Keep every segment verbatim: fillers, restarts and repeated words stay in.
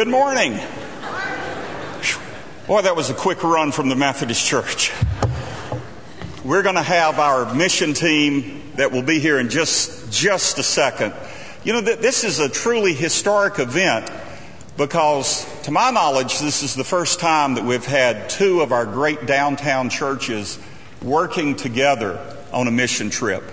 Good morning. Boy, that was a quick run from the Methodist Church. We're going to have our mission team that will be here in just, just a second. You know, th- this is a truly historic event because, to my knowledge, this is the first time that we've had two of our great downtown churches working together on a mission trip.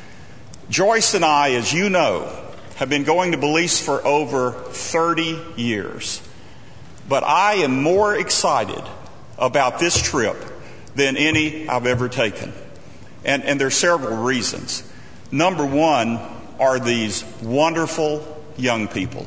Joyce and I, as you know, have been going to Belize for over thirty years. But I am more excited about this trip than any I've ever taken. And, and there are several reasons. Number one are these wonderful young people.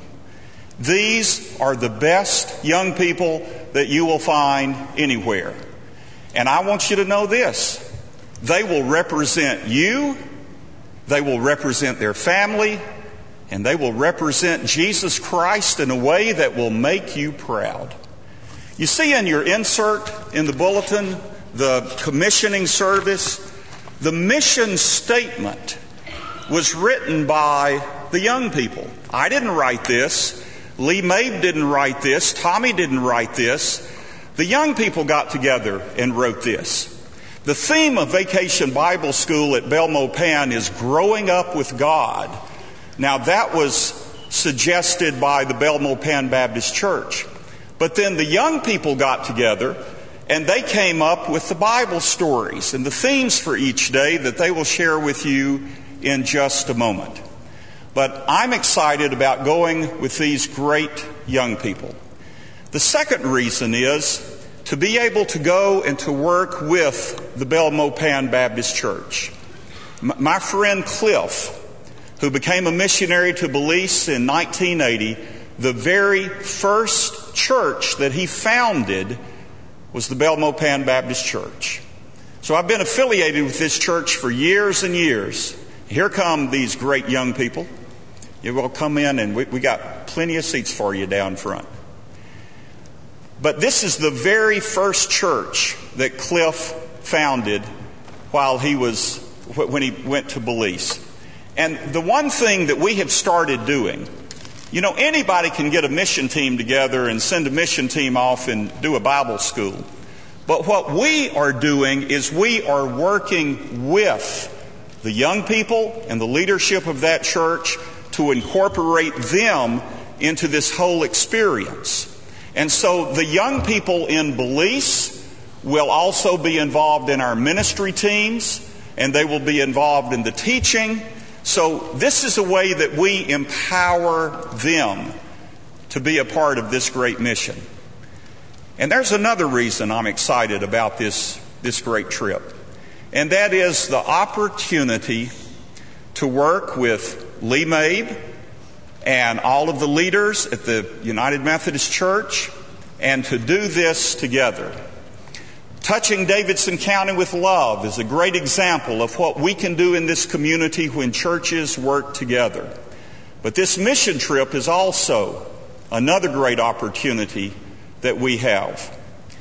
These are the best young people that you will find anywhere. And I want you to know this. They will represent you, they will represent their family, and they will represent Jesus Christ in a way that will make you proud. You see in your insert in the bulletin, the commissioning service, the mission statement was written by the young people. I didn't write this. Lee Mabe didn't write this. Tommy didn't write this. The young people got together and wrote this. The theme of Vacation Bible School at Belmopan is growing up with God. Now that was suggested by the Belmopan Baptist Church. But then the young people got together and they came up with the Bible stories and the themes for each day that they will share with you in just a moment. But I'm excited about going with these great young people. The second reason is to be able to go and to work with the Belmopan Baptist Church. My friend Cliff, who became a missionary to Belize in nineteen eighty, the very first church that he founded was the Belmopan Baptist Church. So I've been affiliated with this church for years and years. Here come these great young people. You will come in and we, we got plenty of seats for you down front. But this is the very first church that Cliff founded while he was, when he went to Belize. And the one thing that we have started doing, you know, anybody can get a mission team together and send a mission team off and do a Bible school. But what we are doing is we are working with the young people and the leadership of that church to incorporate them into this whole experience. And so the young people in Belize will also be involved in our ministry teams, and they will be involved in the teaching. So this is a way that we empower them to be a part of this great mission. And there's another reason I'm excited about this, this great trip. And that is the opportunity to work with Lee Mabe and all of the leaders at the United Methodist Church and to do this together. Touching Davidson County with Love is a great example of what we can do in this community when churches work together. But this mission trip is also another great opportunity that we have.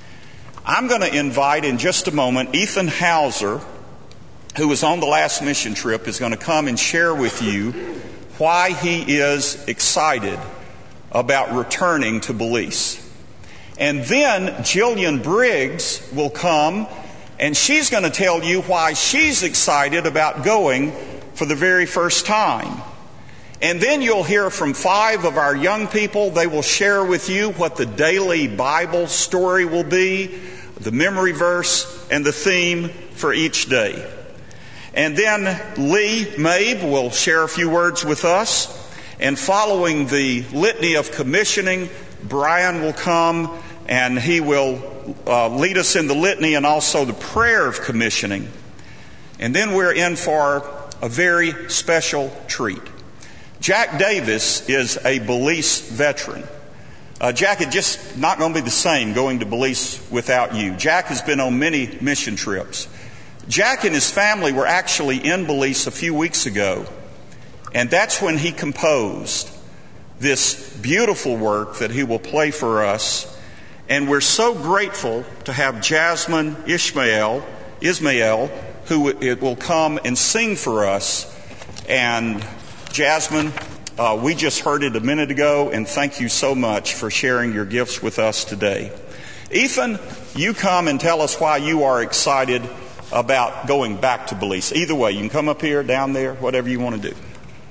I'm going to invite in just a moment Ethan Hauser, who was on the last mission trip, is going to come and share with you why he is excited about returning to Belize. And then Jillian Briggs will come and she's going to tell you why she's excited about going for the very first time. And then you'll hear from five of our young people. They will share with you what the daily Bible story will be, the memory verse, and the theme for each day. And then Lee Mabe will share a few words with us. And following the litany of commissioning, Brian will come and he will uh, lead us in the litany and also the prayer of commissioning. And then we're in for a very special treat. Jack Davis is a Belize veteran. Uh, Jack is just not going to be the same going to Belize without you. Jack has been on many mission trips. Jack and his family were actually in Belize a few weeks ago, and that's when he composed this beautiful work that he will play for us. And we're so grateful to have Jasmine Ishmael, Ismael, who it will come and sing for us. And Jasmine, Uh, we just heard it a minute ago, and thank you so much for sharing your gifts with us today. Ethan, you come and tell us why you are excited about going back to Belize. Either way, you can come up here, down there, whatever you want to do.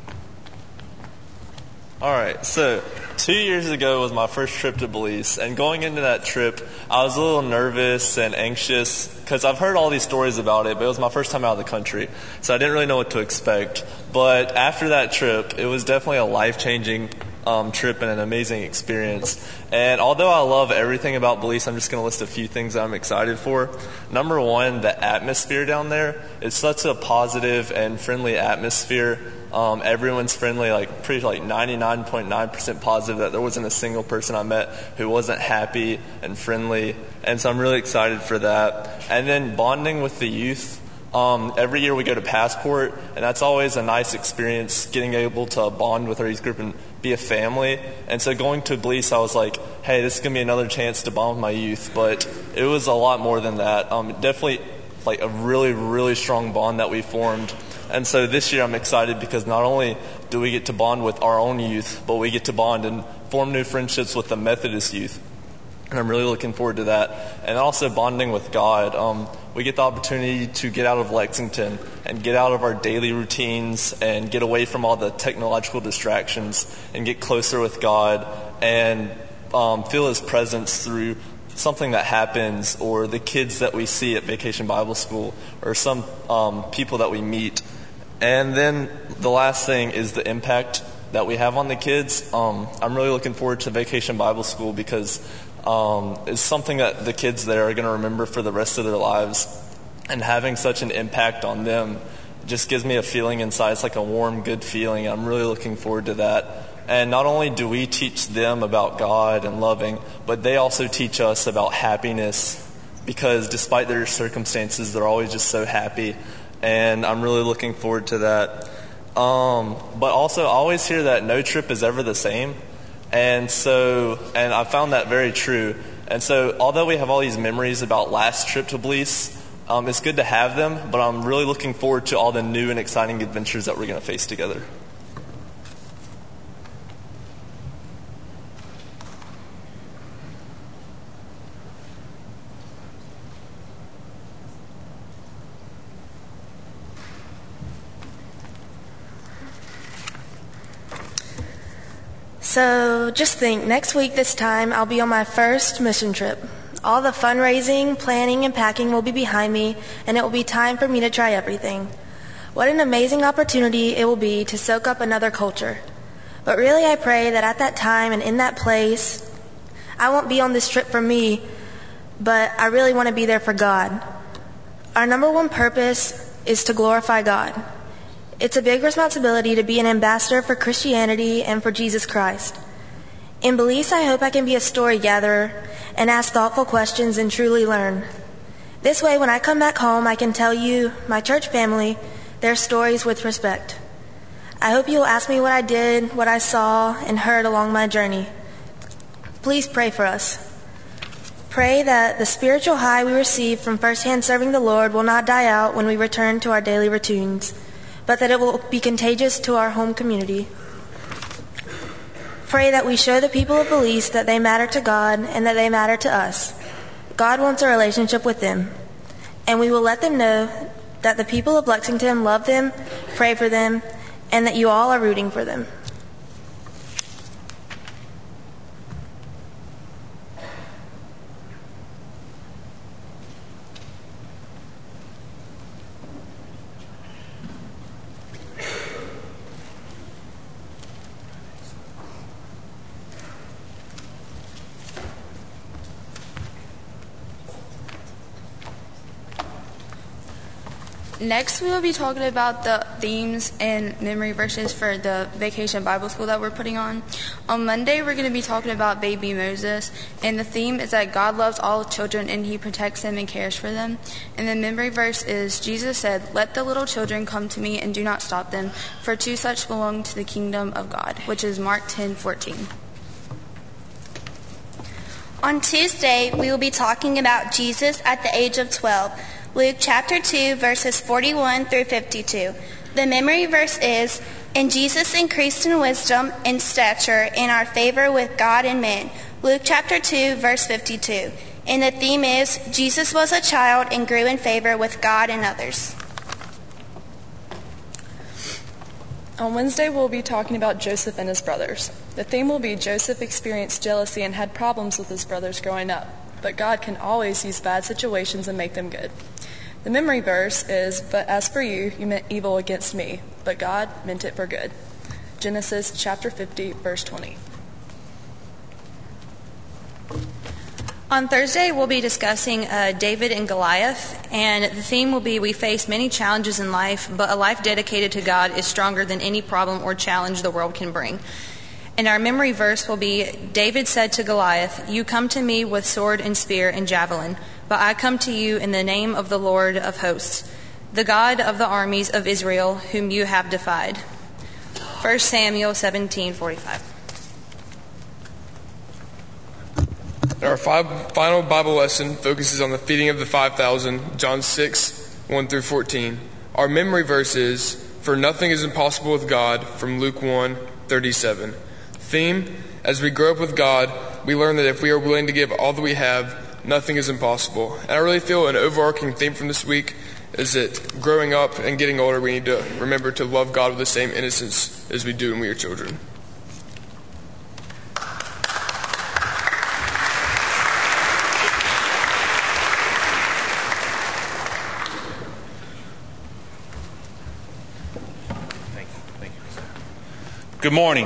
All right, so two years ago was my first trip to Belize, and going into that trip, I was a little nervous and anxious because I've heard all these stories about it, but it was my first time out of the country, so I didn't really know what to expect. But after that trip, it was definitely a life-changing um, trip and an amazing experience. And although I love everything about Belize, I'm just going to list a few things that I'm excited for. Number one, the atmosphere down there is such a positive and friendly atmosphere. Um, everyone's friendly, like pretty like ninety-nine point nine percent positive that there wasn't a single person I met who wasn't happy and friendly. And so I'm really excited for that. And then bonding with the youth. Um, every year we go to Passport, and that's always a nice experience, getting able to bond with our youth group and be a family. And so going to Belize, I was like, hey, this is going to be another chance to bond with my youth. But it was a lot more than that. Um, definitely like a really, really strong bond that we formed. And so this year I'm excited because not only do we get to bond with our own youth, but we get to bond and form new friendships with the Methodist youth. And I'm really looking forward to that. And also bonding with God. Um, we get the opportunity to get out of Lexington and get out of our daily routines and get away from all the technological distractions and get closer with God and um, feel His presence through something that happens or the kids that we see at Vacation Bible School or some um, people that we meet. And then the last thing is the impact that we have on the kids. Um, I'm really looking forward to Vacation Bible School because um, it's something that the kids there are going to remember for the rest of their lives. And having such an impact on them just gives me a feeling inside. It's like a warm, good feeling. I'm really looking forward to that. And not only do we teach them about God and loving, but they also teach us about happiness because despite their circumstances, they're always just so happy. And I'm really looking forward to that. Um, but also, I always hear that no trip is ever the same. And so, and I found that very true. And so, although we have all these memories about last trip to Belize, um, it's good to have them, but I'm really looking forward to all the new and exciting adventures that we're going to face together. So just think, next week this time, I'll be on my first mission trip. All the fundraising, planning, and packing will be behind me, and it will be time for me to try everything. What an amazing opportunity it will be to soak up another culture. But really, I pray that at that time and in that place, I won't be on this trip for me, but I really want to be there for God. Our number one purpose is to glorify God. It's a big responsibility to be an ambassador for Christianity and for Jesus Christ. In Belize, I hope I can be a story gatherer and ask thoughtful questions and truly learn. This way, when I come back home, I can tell you, my church family, their stories with respect. I hope you'll ask me what I did, what I saw, and heard along my journey. Please pray for us. Pray that the spiritual high we receive from firsthand serving the Lord will not die out when we return to our daily routines, but that it will be contagious to our home community. Pray that we show the people of Belize that they matter to God and that they matter to us. God wants a relationship with them, and we will let them know that the people of Lexington love them, pray for them, and that you all are rooting for them. Next, we will be talking about the themes and memory verses for the Vacation Bible School that we're putting on. On Monday, we're going to be talking about baby Moses, and the theme is that God loves all children and He protects them and cares for them. And the memory verse is, Jesus said, "Let the little children come to me and do not stop them, for to such belong to the kingdom of God," which is Mark ten fourteen. On Tuesday, we will be talking about Jesus at the age of twelve. Luke chapter two, verses forty-one through fifty-two. The memory verse is, And Jesus increased in wisdom and stature in our favor with God and men. Luke chapter two, verse fifty-two. And the theme is, Jesus was a child and grew in favor with God and others. On Wednesday, we'll be talking about Joseph and his brothers. The theme will be Joseph experienced jealousy and had problems with his brothers growing up, but God can always use bad situations and make them good. The memory verse is, but as for you, you meant evil against me, but God meant it for good. Genesis chapter fifty, verse twenty. On Thursday, we'll be discussing uh, David and Goliath, and the theme will be, we face many challenges in life, but a life dedicated to God is stronger than any problem or challenge the world can bring. And our memory verse will be, David said to Goliath, you come to me with sword and spear and javelin, but I come to you in the name of the Lord of hosts, the God of the armies of Israel, whom you have defied. First Samuel seventeen forty-five. Our five, final Bible lesson focuses on the feeding of the five thousand, John six, one through fourteen. Our memory verse is, for nothing is impossible with God, from Luke one, thirty-seven. Theme, as we grow up with God, we learn that if we are willing to give all that we have, nothing is impossible. And I really feel an overarching theme from this week is that growing up and getting older, we need to remember to love God with the same innocence as we do when we are children. Good morning.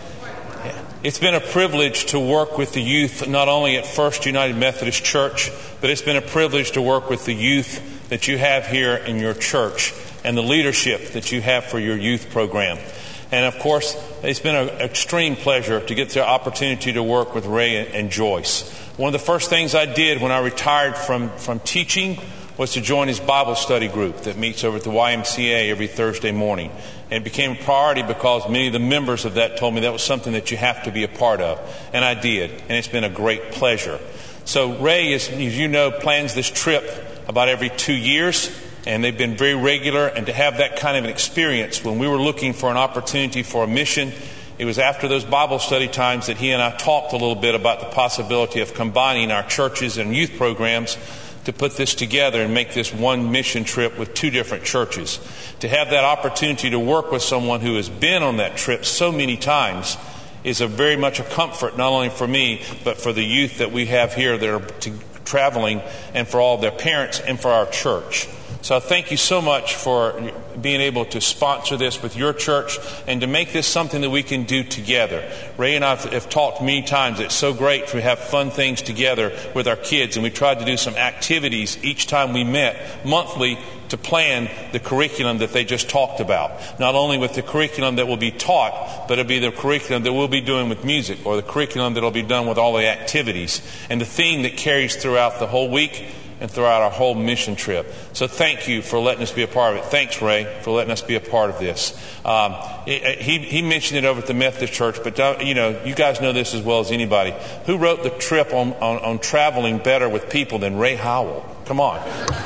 It's been a privilege to work with the youth, not only at First United Methodist Church, but it's been a privilege to work with the youth that you have here in your church and the leadership that you have for your youth program. And of course, it's been an extreme pleasure to get the opportunity to work with Ray and Joyce. One of the first things I did when I retired from, from teaching was to join his Bible study group that meets over at the Y M C A every Thursday morning. And it became a priority because many of the members of that told me that was something that you have to be a part of. And I did. And it's been a great pleasure. So Ray, is, as you know, plans this trip about every two years. And they've been very regular. And to have that kind of an experience, when we were looking for an opportunity for a mission, it was after those Bible study times that he and I talked a little bit about the possibility of combining our churches and youth programs to put this together and make this one mission trip with two different churches. To have that opportunity to work with someone who has been on that trip so many times is a very much a comfort, not only for me, but for the youth that we have here that are to, traveling, and for all their parents and for our church. So thank you so much for being able to sponsor this with your church and to make this something that we can do together. Ray and I have talked many times. It's so great to have fun things together with our kids, and we tried to do some activities each time we met monthly to plan the curriculum that they just talked about. Not only with the curriculum that will be taught, but it'll be the curriculum that we'll be doing with music, or the curriculum that will be done with all the activities, and the theme that carries throughout the whole week and throughout our whole mission trip. So thank you for letting us be a part of it. Thanks, Ray, for letting us be a part of this. Um, he, he mentioned it over at the Methodist Church, but don't, you know, you guys know this as well as anybody. Who wrote the trip on, on, on traveling better with people than Ray Howell? Come on.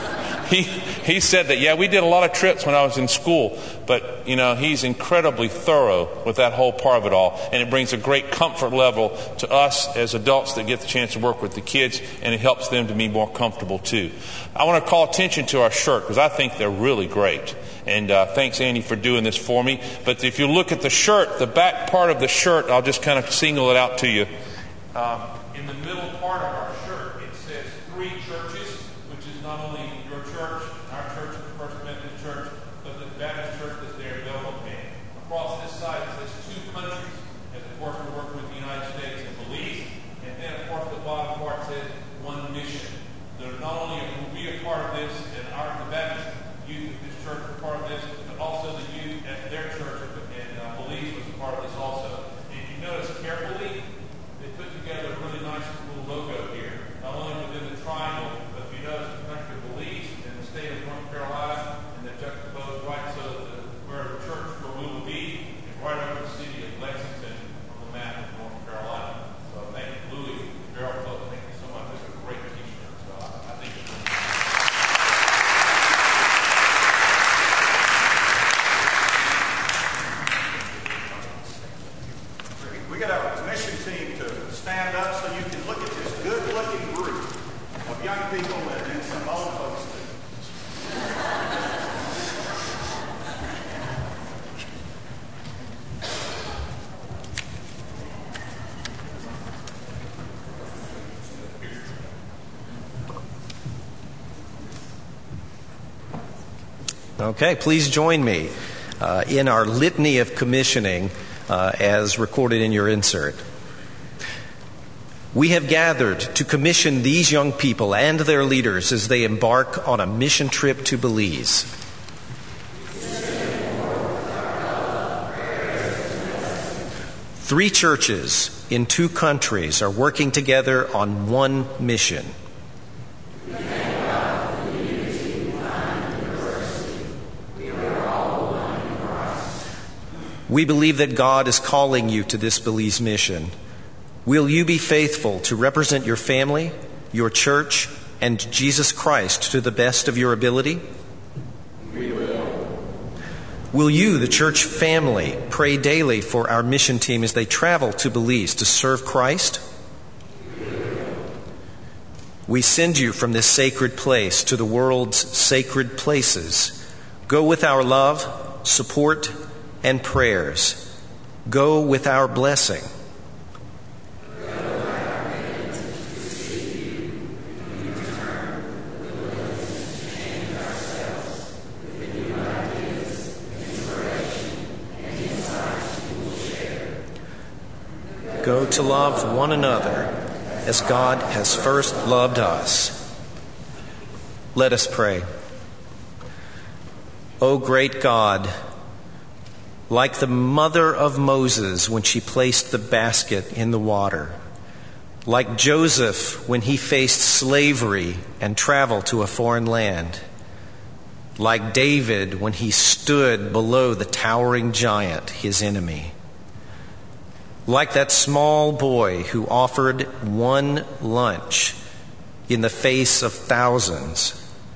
He he said that, yeah, we did a lot of trips when I was in school, but, you know, he's incredibly thorough with that whole part of it all, and it brings a great comfort level to us as adults that get the chance to work with the kids, and it helps them to be more comfortable too. I want to call attention to our shirt because I think they're really great, and uh, thanks, Andy, for doing this for me. But if you look at the shirt, the back part of the shirt, I'll just kind of single it out to you. Um, in the middle part of our shirt, it says three churches, which is not only your church, our church, the First Methodist Church, but the Baptist Church that's there in Bellingham. Across this side, it says two countries, as of course we're working with the United States and Belize, and then of course the bottom part says one mission. So not only will we a part of this, and our the Baptist youth of this church are part of this, but also the youth at their church in uh, Belize was a part of this also. And if you notice carefully, they put together a really nice little logo here, not only within the triangle, but if you notice the country of Belize and the state of North Carolina, and they're juxtaposed right so that where the church where we will be is right over the city of Lexington on the map. people and some old folks too. Okay, please join me uh, in our litany of commissioning uh, as recorded in your insert. We have gathered to commission these young people and their leaders as they embark on a mission trip to Belize. Three churches in two countries are working together on one mission. We believe that God is calling you to this Belize mission. Will you be faithful to represent your family, your church, and Jesus Christ to the best of your ability? We will. Will you, the church family, pray daily for our mission team as they travel to Belize to serve Christ? We will. We send you from this sacred place to the world's sacred places. Go with our love, support, and prayers. Go with our blessing. Go to love one another as God has first loved us. Let us pray. O great God, like the mother of Moses when she placed the basket in the water, like Joseph when he faced slavery and traveled to a foreign land, like David when he stood below the towering giant, his enemy, like that small boy who offered one lunch in the face of thousands.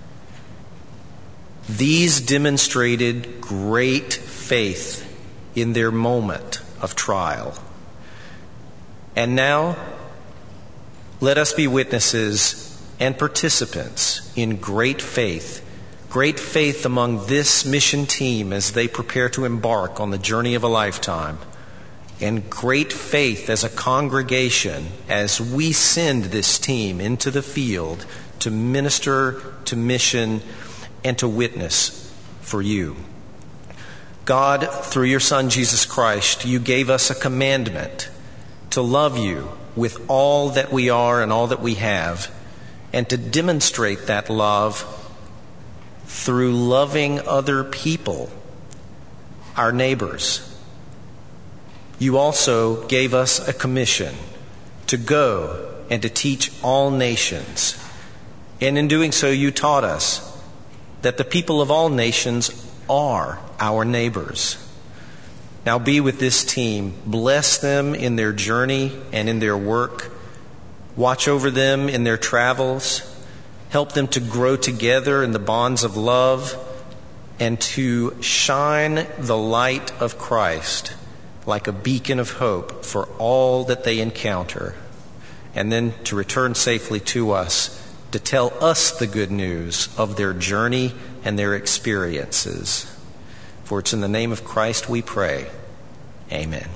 These demonstrated great faith in their moment of trial. And now, let us be witnesses and participants in great faith, great faith among this mission team as they prepare to embark on the journey of a lifetime, and great faith as a congregation as we send this team into the field to minister, to mission, and to witness for you. God, through your Son, Jesus Christ, you gave us a commandment to love you with all that we are and all that we have, and to demonstrate that love through loving other people, our neighbors. You also gave us a commission to go and to teach all nations. And in doing so, you taught us that the people of all nations are our neighbors. Now be with this team. Bless them in their journey and in their work. Watch over them in their travels. Help them to grow together in the bonds of love and to shine the light of Christ like a beacon of hope for all that they encounter. And then to return safely to us to tell us the good news of their journey and their experiences. For it's in the name of Christ we pray. Amen.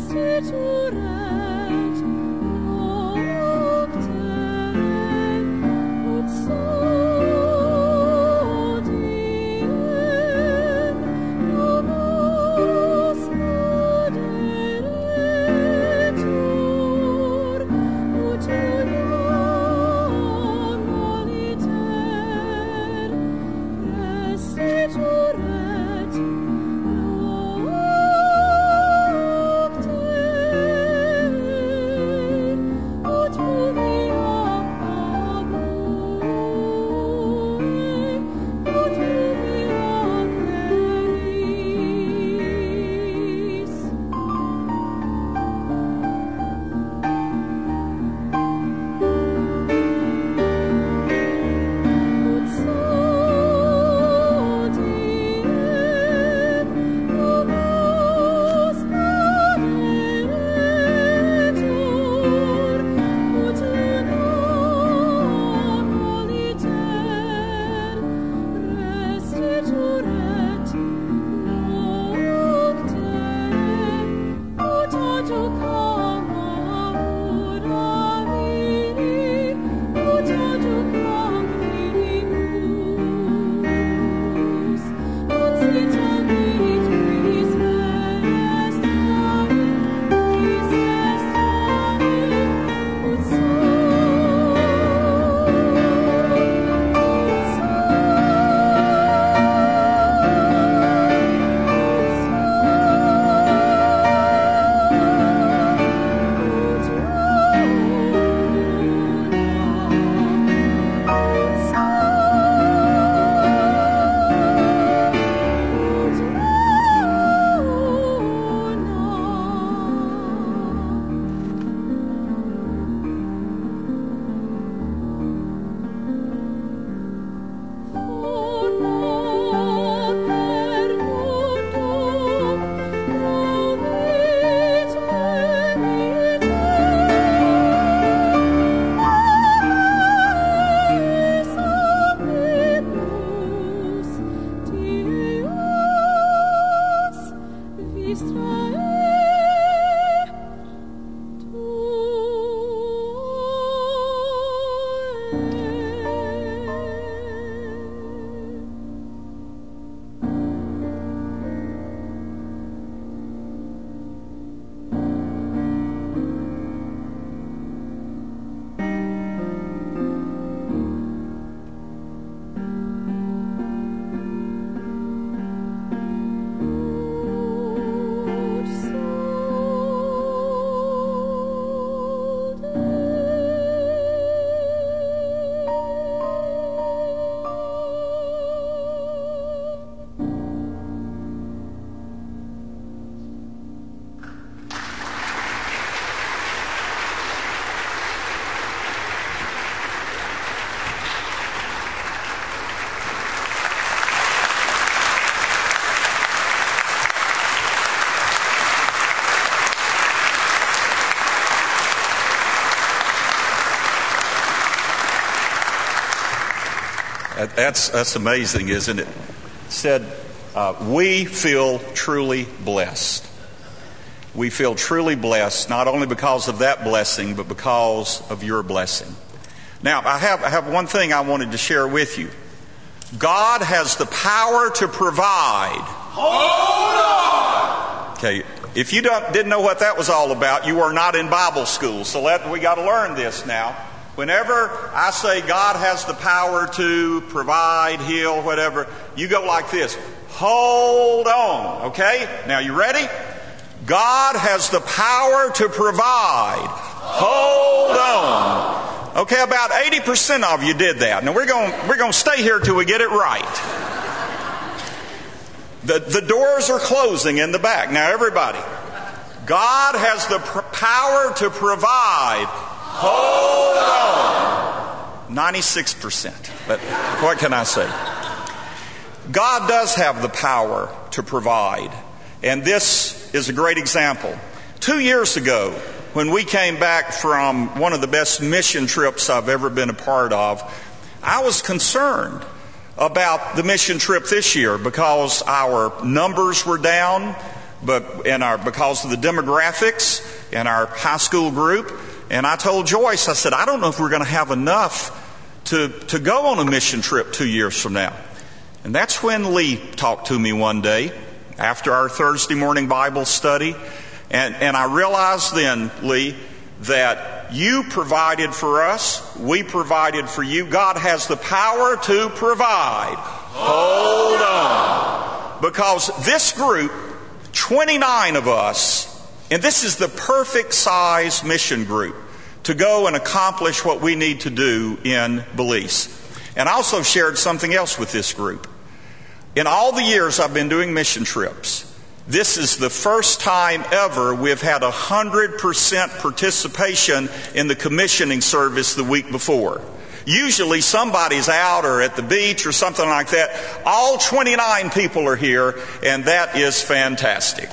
That's, that's amazing, isn't it? Said, uh, we feel truly blessed. We feel truly blessed, not only because of that blessing, but because of your blessing. Now, I have, I have one thing I wanted to share with you. God has the power to provide. Hold on! Okay, if you don't, didn't know what that was all about, you are not in Bible school. So let, we got to learn this now. Whenever I say God has the power to provide, heal, whatever, you go like this. Hold on, okay? Now you ready? God has the power to provide. Hold on. Okay, about eighty percent of you did that. Now we're going we're going to stay here till we get it right. The the doors are closing in the back. Now everybody, God has the pr- power to provide. Hold on. ninety-six percent. But what can I say? God does have the power to provide. And this is a great example. Two years ago, when we came back from one of the best mission trips I've ever been a part of, I was concerned about the mission trip this year because our numbers were down. but in our because of the demographics in our high school group. And I told Joyce, I said, I don't know if we're going to have enough to, to go on a mission trip two years from now. And that's when Lee talked to me one day after our Thursday morning Bible study. And, and I realized then, Lee, that you provided for us, we provided for you. God has the power to provide. Hold on. Because this group, twenty-nine of us, and this is the perfect size mission group to go and accomplish what we need to do in Belize. And I also shared something else with this group. In all the years I've been doing mission trips, this is the first time ever we've had one hundred percent participation in the commissioning service the week before. Usually somebody's out or at the beach or something like that. All twenty-nine people are here, and that is fantastic.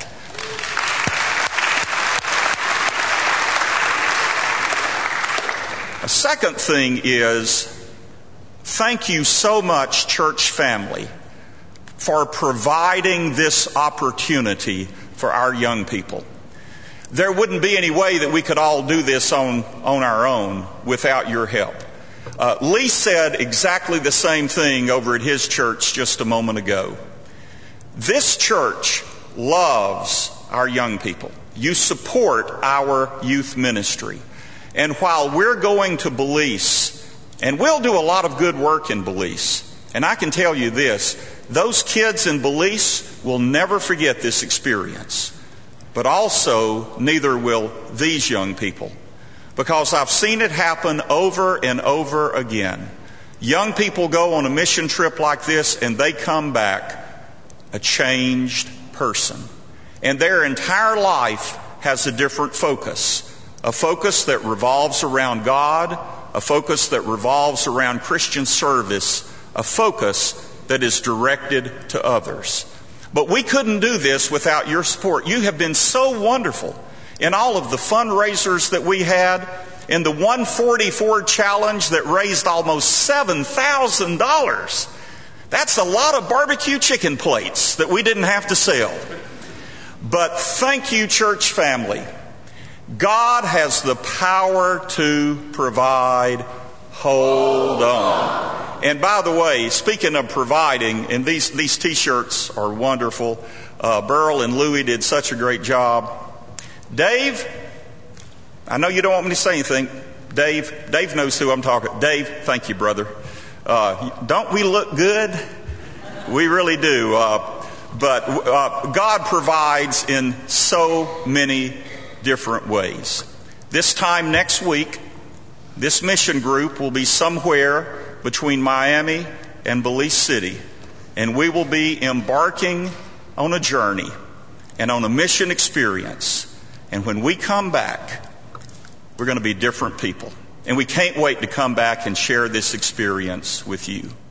A second thing is, thank you so much, church family, for providing this opportunity for our young people. There wouldn't be any way that we could all do this on, on our own without your help. Uh, Lee said exactly the same thing over at his church just a moment ago. This church loves our young people. You support our youth ministry. And while we're going to Belize, and we'll do a lot of good work in Belize, and I can tell you this, those kids in Belize will never forget this experience. But also, neither will these young people. Because I've seen it happen over and over again. Young people go on a mission trip like this, and they come back a changed person. And their entire life has a different focus. A focus that revolves around God, a focus that revolves around Christian service, a focus that is directed to others. But we couldn't do this without your support. You have been so wonderful in all of the fundraisers that we had, in the one forty-four challenge that raised almost seven thousand dollars. That's a lot of barbecue chicken plates that we didn't have to sell. But thank you, church family. God has the power to provide. Hold on. And by the way, speaking of providing, and these, these t-shirts are wonderful. Uh, Burl and Louie did such a great job. Dave, I know you don't want me to say anything. Dave, Dave knows who I'm talking. Dave, thank you, brother. Uh, don't we look good? We really do. Uh, but uh, God provides in so many different ways. This time next week, this mission group will be somewhere between Miami and Belize City, and we will be embarking on a journey and on a mission experience. And when we come back, we're going to be different people. And we can't wait to come back and share this experience with you.